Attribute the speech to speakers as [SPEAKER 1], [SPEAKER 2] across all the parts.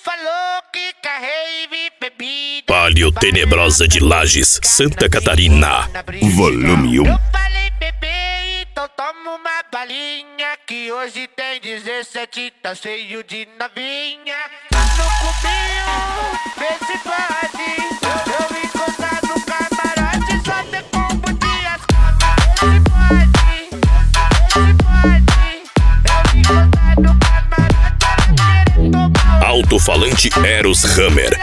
[SPEAKER 1] falou que carrei bebida.
[SPEAKER 2] Palio Tenebrosa de Lages, Santa Catarina. Volume 1.
[SPEAKER 1] Eu falei bebê, então toma uma balinha, que hoje tem 17, tá cheio de novinha. Tá no cubinho, vê se pode. Eu encostar no camarote, só ter combo de ascoma. Vê se pode, vê se pode. Eu encostar no camarote, ela querendo tomar.
[SPEAKER 2] Alto-falante Eros Hammer.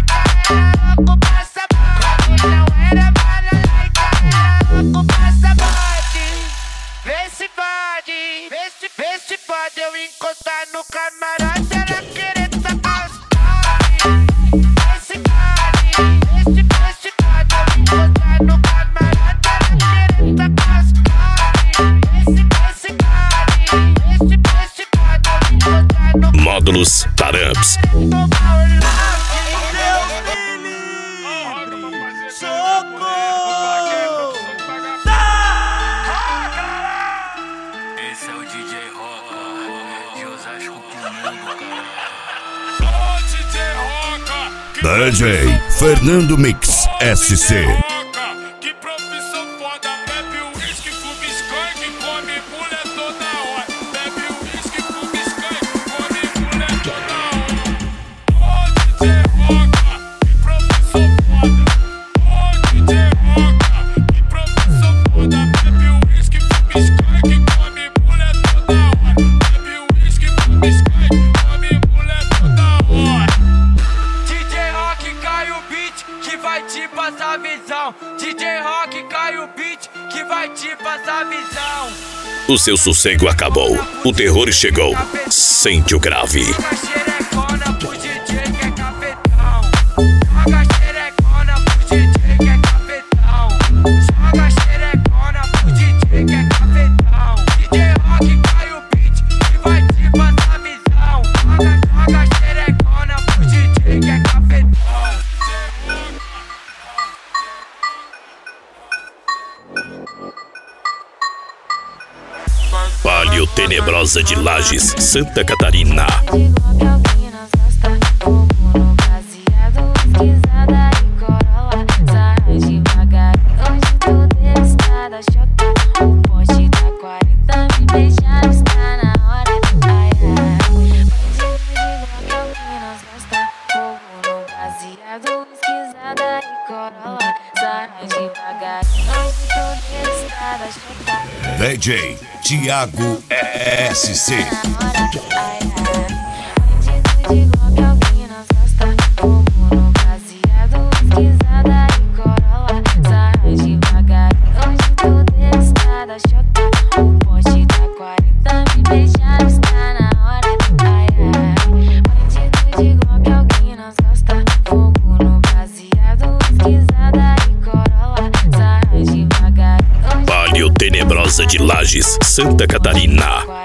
[SPEAKER 1] Vê se pode eu encostar no camarote, ela querer tacar os Vê se pode eu encostar no camarote, ela querer tacar os Vê se pode eu encostar no
[SPEAKER 2] Módulos Taramps.
[SPEAKER 3] Esse é o DJ Roca, de Osasco pro mundo, cara.
[SPEAKER 2] DJ Fernando Mix SC.
[SPEAKER 3] Que profissão foda, bebe uísque, fuga skunk, come mulher toda hora. Bebe uísque, fuga skunk, come mulher toda hora. Ô DJ Roca, que profissão foda. Ô DJ Roca, que profissão foda. Bebe uísque, fuga skunk, come mulher toda hora. Bebe uísque, fuga skunk, come mulher toda hora.
[SPEAKER 4] DJ Rock cai o beat que vai te passar visão. DJ Rock cai o beat que vai te passar visão.
[SPEAKER 2] O seu sossego acabou. O terror chegou. Sente o grave.
[SPEAKER 4] Joga xerecona pro DJ que é cafetão. Joga xerecona pro DJ que é cafetão. Joga xerecona pro DJ que é cafetão. DJ Rock cai o beat que vai te passar visão. Joga xerecona pro DJ que é cafetão.
[SPEAKER 2] Palio Tenebrosa de Lages, Santa Catarina. DJ Thiago SC. Palio Tenebrosa de Lages, Santa Catarina.